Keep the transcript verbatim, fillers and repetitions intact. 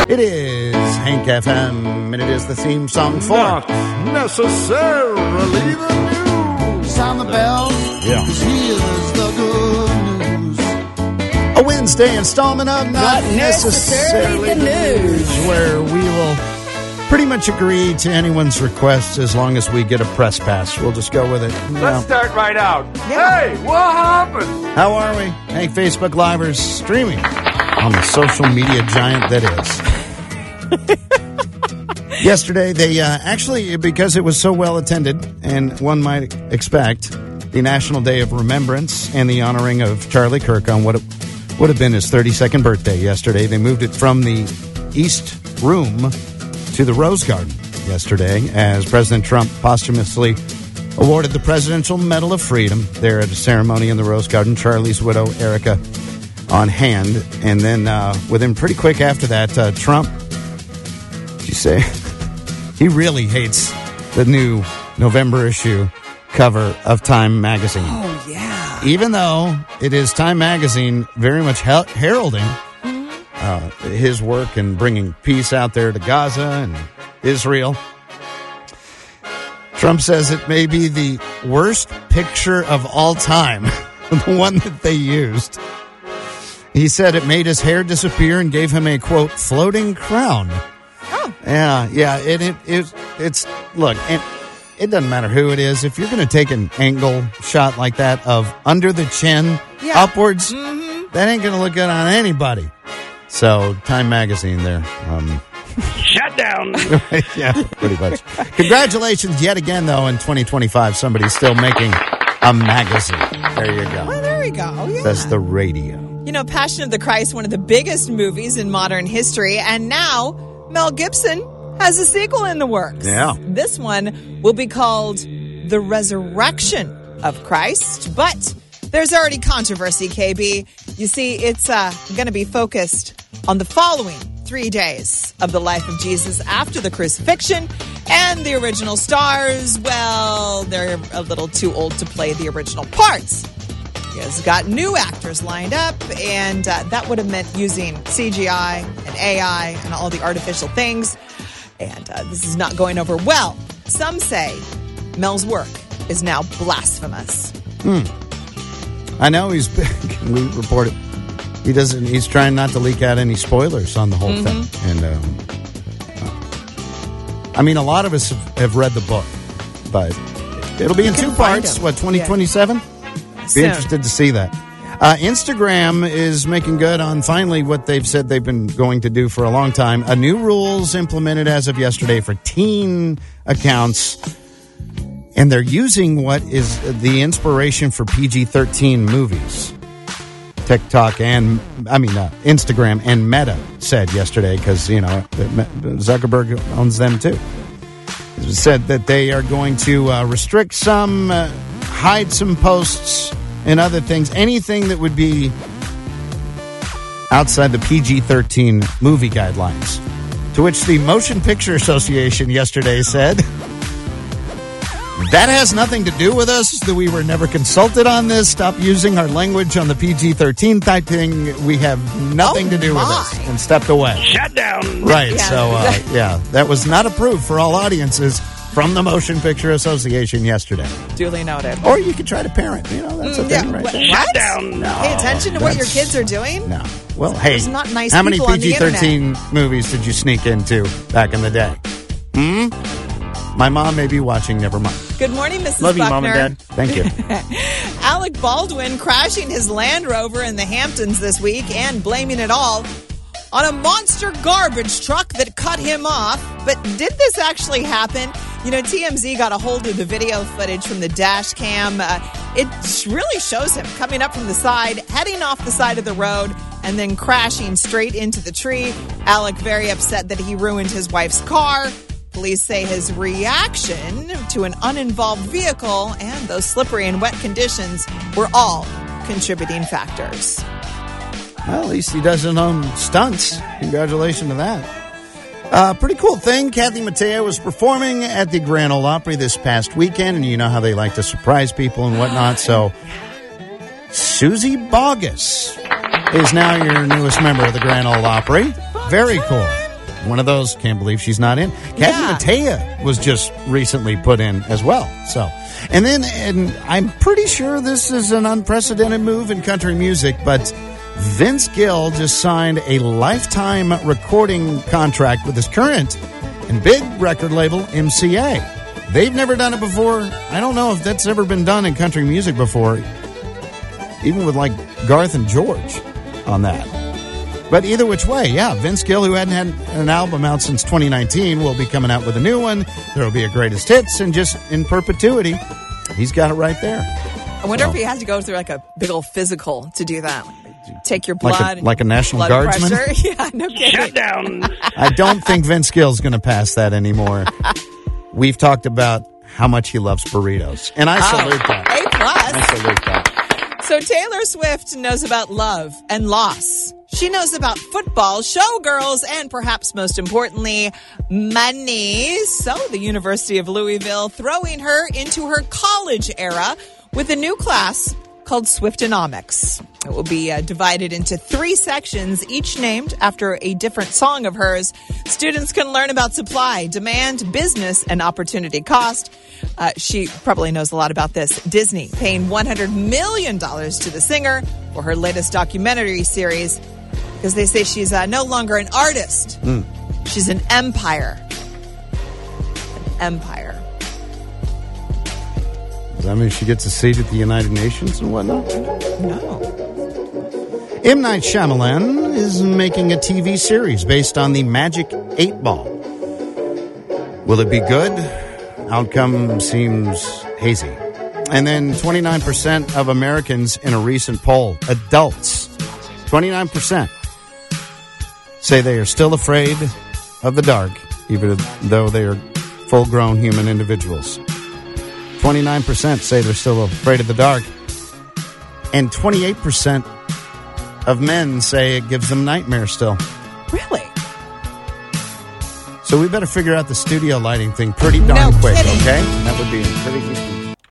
It is Hank F M, and it is the theme song for... Not necessarily the news. Sound the bell. Yeah. Here's the good news. A Wednesday installment of Not, Not Necessarily, Necessarily the News, where we will pretty much agree to anyone's request as long as we get a press pass. We'll just go with it. You know. Let's start right out. Yeah. Hey, what happened? How are we? Hank Facebook Livers streaming on the social media giant that is. Yesterday, they uh, actually, because it was so well attended, and one might expect, the National Day of Remembrance and the honoring of Charlie Kirk on what it would have been his thirty-second birthday yesterday. They moved it from the East Room to the Rose Garden yesterday as President Trump posthumously awarded the Presidential Medal of Freedom there at a ceremony in the Rose Garden. Charlie's widow, Erica, on hand. And then uh, within pretty quick after that, uh, Trump, did you say, he really hates the new November issue cover of Time magazine. Oh, yeah. Even though it is Time magazine very much her- heralding uh, his work and bringing peace out there to Gaza and Israel. Trump says it may be the worst picture of all time, the one that they used. He said it made his hair disappear and gave him a, quote, floating crown. Oh. Yeah, yeah, it, it, it, it's, look, it, it doesn't matter who it is. If you're going to take an angle shot like that of under the chin, Yeah. upwards, Mm-hmm. that ain't going to look good on anybody. So, Time magazine there. Um, Shut down. yeah, pretty much. Congratulations yet again, though, in twenty twenty-five, somebody's still making a magazine. There you go. Well, there we go. Yeah. That's the radio. You know, Passion of the Christ, one of the biggest movies in modern history, and now Mel Gibson has a sequel in the works. Yeah. This one will be called The Resurrection of Christ, but there's already controversy, K B. You see, it's uh, going to be focused on the following three days of the life of Jesus after the crucifixion, and the original stars, well, they're a little too old to play the original parts. He has got new actors lined up, and uh, that would have meant using C G I and A I and all the artificial things. And uh, this is not going over well. Some say Mel's work is now blasphemous. Hmm. I know he's big. We reported he doesn't. He's trying not to leak out any spoilers on the whole Mm-hmm. thing. And um, uh, I mean, a lot of us have, have read the book, but it'll be in two find parts. him. What, twenty twenty-seven? Be Soon. interested to see that. Uh, Instagram is making good on finally what they've said they've been going to do for a long time. A new rules implemented as of yesterday for teen accounts. And they're using what is the inspiration for P G thirteen movies. TikTok and, I mean, uh, Instagram and Meta said yesterday, because, you know, Zuckerberg owns them too. It said that they are going to uh, restrict some, uh, hide some posts and other things, anything that would be outside the P G thirteen movie guidelines. To which the Motion Picture Association yesterday said, that has nothing to do with us, that we were never consulted on this. Stop using our language on the P G thirteen type thing. We have nothing Oh, to do with my. this. And stepped away. Shut down. Right, Yeah. so, uh, yeah, that was not approved for all audiences from the Motion Picture Association yesterday. Duly noted. Or you could try to parent. You know, that's a Mm, thing yeah, right what- there. what? down. No, Pay attention to what your that's- kids are doing. No. Well, hey, There's not nice how many people on the P G thirteen movies did you sneak into back in the day? Hmm? My mom may be watching, never mind. Good morning, Missus Love you, Buckner. Mom and Dad. Thank you. Alec Baldwin crashing his Land Rover in the Hamptons this week and blaming it all on a monster garbage truck that cut him off. But did this actually happen? You know, T M Z got a hold of the video footage from the dash cam. Uh, it really shows him coming up from the side, heading off the side of the road, and then crashing straight into the tree. Alec very upset that he ruined his wife's car. Police say his reaction to an uninvolved vehicle and those slippery and wet conditions were all contributing factors. Well, at least he doesn't own stunts. Congratulations to that. Uh, pretty cool thing. Kathy Mattea was performing at the Grand Ole Opry this past weekend, and you know how they like to surprise people and whatnot. So, Susie Boggess is now your newest member of the Grand Ole Opry. Very cool. one of those, can't believe she's not in. Kathy Yeah. Mattea was just recently put in as well. So, and then, and I'm pretty sure this is an unprecedented move in country music, but Vince Gill just signed a lifetime recording contract with his current and big record label, M C A. They've never done it before. I don't know if that's ever been done in country music before, even with like Garth and George on that. But either which way, yeah, Vince Gill, who hadn't had an album out since twenty nineteen, will be coming out with a new one. There will be a greatest hits, and just in perpetuity, he's got it right there. I wonder So- if he has to go through like a big old physical to do that. Take your Like a- blood. like a National blood Guardsman? pressure. Yeah, no kidding. Shut down. I don't think Vince Gill's going to pass that anymore. We've talked about how much he loves burritos, and I salute that. A plus. I salute that. So Taylor Swift knows about love and loss. She knows about football, showgirls, and perhaps most importantly, money. So the University of Louisville throwing her into her college era with a new class called Swiftonomics. It will be uh, divided into three sections, each named after a different song of hers. Students can learn about supply, demand, business, and opportunity cost. Uh, she probably knows a lot about this. Disney paying one hundred million dollars to the singer for her latest documentary series because they say she's uh, no longer an artist. Mm. She's an empire. An empire. Does that mean she gets a seat at the United Nations and whatnot? No. M. Night Shyamalan is making a T V series based on the Magic eight Ball. Will it be good? Outcome seems hazy. And then twenty-nine percent of Americans in a recent poll, adults, twenty-nine percent, say they are still afraid of the dark, even though they are full-grown human individuals. twenty-nine percent say they're still afraid of the dark. And twenty-eight percent of men say it gives them nightmares still. Really? So we better figure out the studio lighting thing pretty darn No quick, kidding. okay? That would be pretty